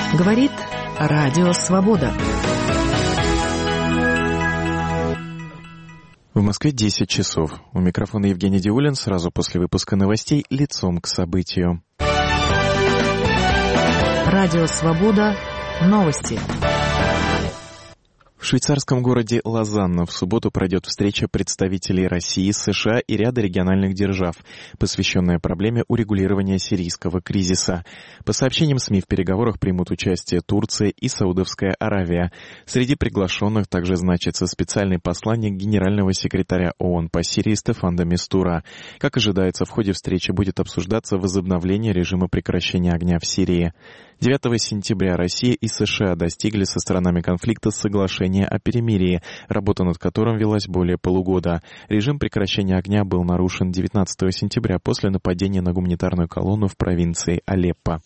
Говорит Радио Свобода. В Москве 10 часов. У микрофона Евгений Диулин. Сразу после выпуска новостей лицом к событию. Радио Свобода. Новости. В швейцарском городе Лозанна в субботу пройдет встреча представителей России, США и ряда региональных держав, посвященная проблеме урегулирования сирийского кризиса. По сообщениям СМИ, в переговорах примут участие Турция и Саудовская Аравия. Среди приглашенных также значится специальный посланник генерального секретаря ООН по Сирии Стефан де Мистура. Как ожидается, в ходе встречи будет обсуждаться возобновление режима прекращения огня в Сирии. 9 сентября Россия и США достигли со сторонами конфликта соглашения о перемирии, работа над которым велась более полугода. Режим прекращения огня был нарушен 19 сентября после нападения на гуманитарную колонну в провинции Алеппо.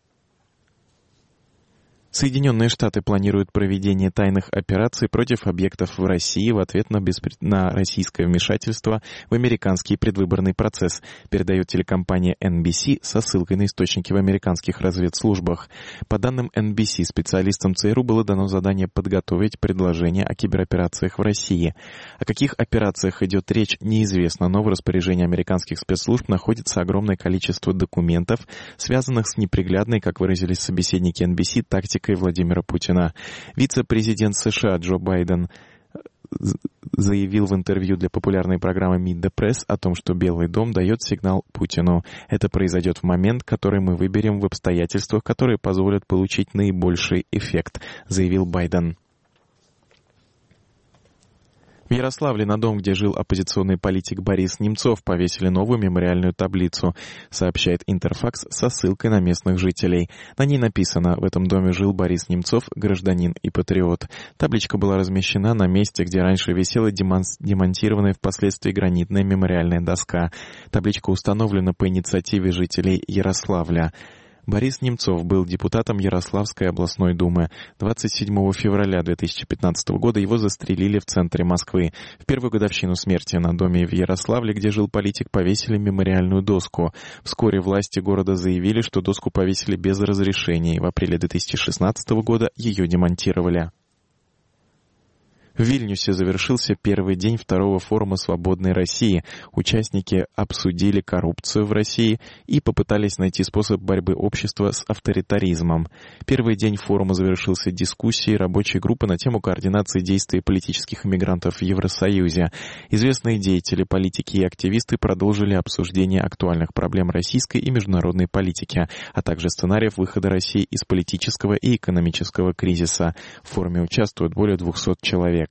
Соединенные Штаты планируют проведение тайных операций против объектов в России в ответ на российское вмешательство в американский предвыборный процесс, передает телекомпания NBC со ссылкой на источники в американских разведслужбах. По данным NBC, специалистам ЦРУ было дано задание подготовить предложение о кибероперациях в России. О каких операциях идет речь, неизвестно, но в распоряжении американских спецслужб находится огромное количество документов, связанных с неприглядной, как выразились собеседники NBC, тактикой Владимира Путина. Вице-президент США Джо Байден заявил в интервью для популярной программы Meet the Press о том, что Белый дом дает сигнал Путину. Это произойдет в момент, который мы выберем в обстоятельствах, которые позволят получить наибольший эффект, заявил Байден. В Ярославле на дом, где жил оппозиционный политик Борис Немцов, повесили новую мемориальную таблицу, сообщает Интерфакс со ссылкой на местных жителей. На ней написано: «В этом доме жил Борис Немцов, гражданин и патриот». Табличка была размещена на месте, где раньше висела демонтированная впоследствии гранитная мемориальная доска. Табличка установлена по инициативе жителей Ярославля. Борис Немцов был депутатом Ярославской областной думы. 27 февраля 2015 года его застрелили в центре Москвы. В первую годовщину смерти на доме в Ярославле, где жил политик, повесили мемориальную доску. Вскоре власти города заявили, что доску повесили без разрешения. В апреле 2016 года ее демонтировали. В Вильнюсе завершился первый день второго форума «Свободной России». Участники обсудили коррупцию в России и попытались найти способ борьбы общества с авторитаризмом. Первый день форума завершился дискуссией рабочей группы на тему координации действий политических иммигрантов в Евросоюзе. Известные деятели, политики и активисты продолжили обсуждение актуальных проблем российской и международной политики, а также сценариев выхода России из политического и экономического кризиса. В форуме участвуют более 200 человек.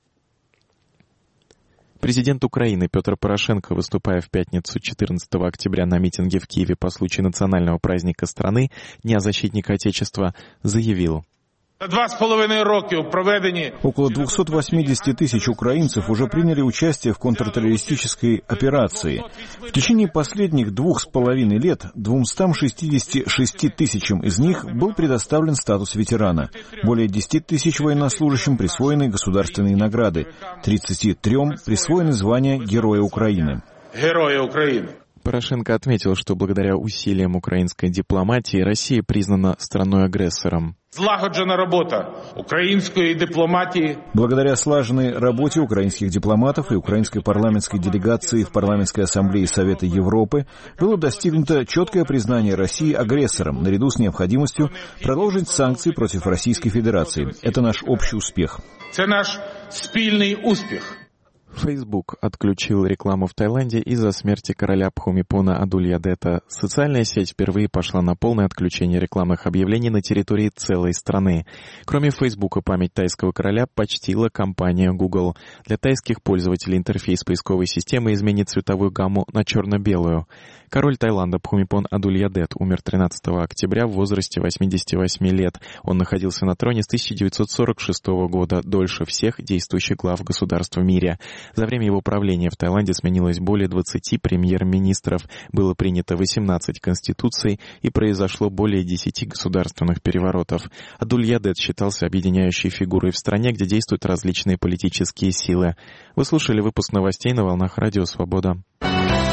Президент Украины Петр Порошенко, выступая в пятницу 14 октября на митинге в Киеве по случаю национального праздника страны, Дня защитника Отечества, заявил: около 280 тысяч украинцев уже приняли участие в контртеррористической операции. В течение последних 2,5 лет 266 тысячам из них был предоставлен статус ветерана. Более 10 тысяч военнослужащим присвоены государственные награды. 33 присвоены звание Героя Украины. Порошенко отметил, что благодаря усилиям украинской дипломатии Россия признана страной-агрессором. Злагоджена работа украинской дипломатии. Благодаря слаженной работе украинских дипломатов и украинской парламентской делегации в Парламентской ассамблее Совета Европы было достигнуто четкое признание России агрессором, наряду с необходимостью продолжить санкции против Российской Федерации. Это наш общий успех. Это наш спільний успех. Facebook отключил рекламу в Таиланде из-за смерти короля Пхумипона Адульядета. Социальная сеть впервые пошла на полное отключение рекламных объявлений на территории целой страны. Кроме Facebook, память тайского короля почтила компания Google. Для тайских пользователей интерфейс поисковой системы изменит цветовую гамму на черно-белую. Король Таиланда Пхумипон Адульядет умер 13 октября в возрасте 88 лет. Он находился на троне с 1946 года, дольше всех действующих глав государств в мире. За время его правления в Таиланде сменилось более 20 премьер-министров, было принято 18 конституций и произошло более 10 государственных переворотов. Адульядет считался объединяющей фигурой в стране, где действуют различные политические силы. Вы слушали выпуск новостей на волнах Радио Свобода.